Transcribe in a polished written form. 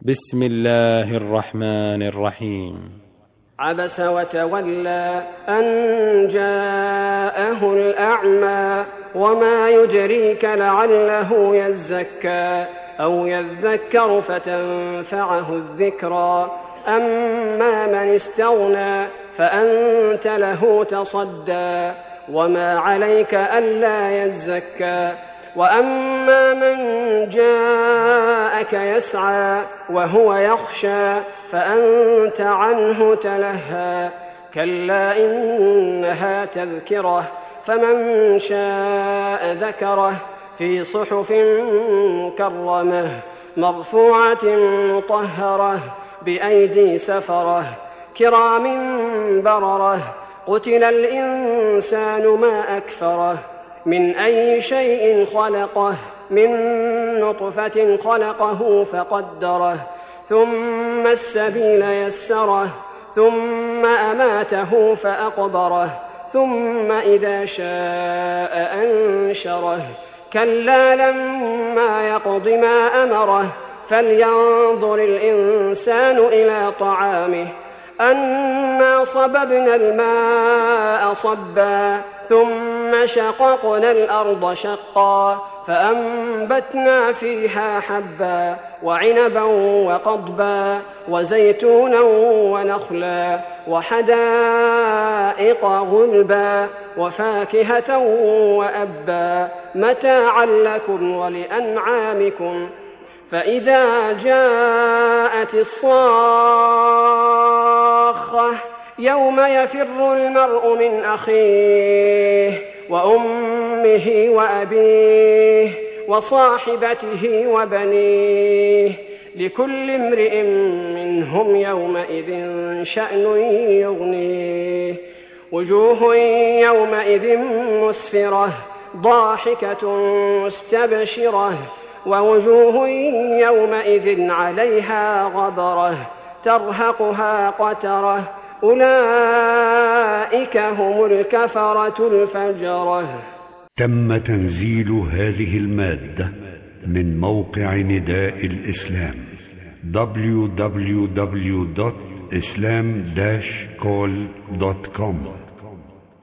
بسم الله الرحمن الرحيم. عبس وتولى أن جاءه الأعمى وما يدريك لعله يزكى أو يذكر فتنفعه الذكرى أما من استغنى فأنت له تصدى وما عليك ألا يزكى وأما من جاءك يسعى وهو يخشى فأنت عنه تلهى كلا إنها تذكرة فمن شاء ذكره في صحف مكرمة مرفوعة مطهرة بأيدي سفرة كرام بررة قتل الإنسان ما أكفره من أي شيء خلقه من نطفة خلقه فقدره ثم السبيل يسره ثم أماته فأقبره ثم إذا شاء أنشره كلا لما يقض ما أمره فلينظر الإنسان إلى طعامه أنا صببنا الماء صبا ثم شققنا الأرض شقا فأنبتنا فيها حبا وعنبا وقضبا وزيتونا ونخلا وحدائق غلبا وفاكهة وأبا متاعا لكم ولأنعامكم فإذا جاءت الصاخة يوم يفر المرء من أخيه وأمه وأبيه وصاحبته وبنيه لكل امرئ منهم يومئذ شأن يغنيه وجوه يومئذ مسفرة ضاحكة مستبشرة ووجوه يومئذ عليها غبرة ترهقها قترة أولئك هم الكفرة الفجرة. تم تنزيل هذه المادة من موقع نداء الإسلام www.islam-call.com